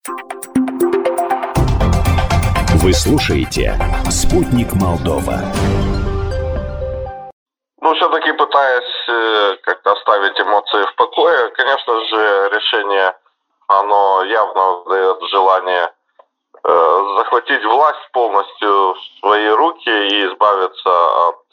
Вы слушаете «Спутник Молдова». Ну, все-таки пытаясь как-то оставить эмоции в покое, конечно же, решение, оно явно дает желание захватить власть полностью в свои руки и избавиться от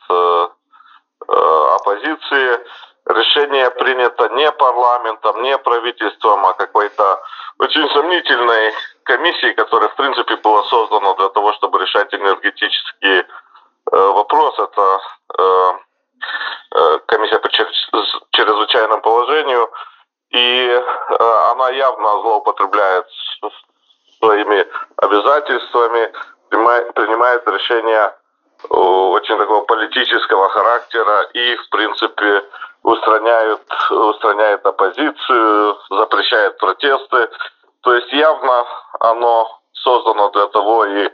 оппозиции. Решение принято не парламентом, не правительством, а какой-то очень сомнительной комиссией, которая, в принципе, была создана для того, чтобы решать энергетические вопросы. Это комиссия по чрезвычайному положению, и она явно злоупотребляет своими обязательствами, принимает решения очень такого политического характера и, в принципе, устраняет оппозицию, запрещает протесты. То есть явно оно создано для того и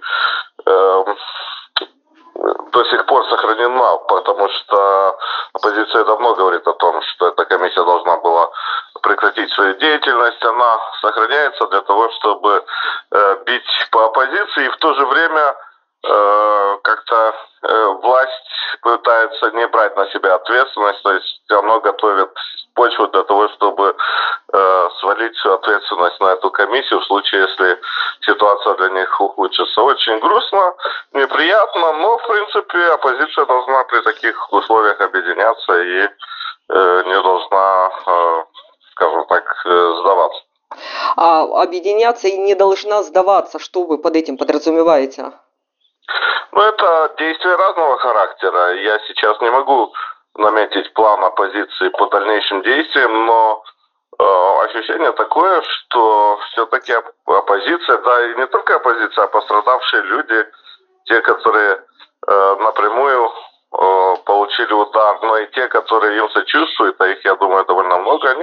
до сих пор сохранена, потому что оппозиция давно говорит о том, что эта комиссия должна была прекратить свою деятельность. Она сохраняется для того, чтобы бить по оппозиции, и в то же время как-то власть пытается не брать на себя ответственность, то есть оно готовит почву для того, чтобы свалить всю ответственность на эту комиссию в случае, если ситуация для них ухудшится. Очень грустно, неприятно, но, в принципе, оппозиция должна при таких условиях объединяться и не должна, скажем так, сдаваться. А объединяться и не должна сдаваться. Что вы под этим подразумеваете? Ну, это действия разного характера. Я сейчас не могу наметить план оппозиции по дальнейшим действиям, но ощущение такое, что все-таки оппозиция, да и не только оппозиция, а пострадавшие люди, те, которые напрямую получили удар, но и те, которые им сочувствуют, а их, я думаю, довольно много, они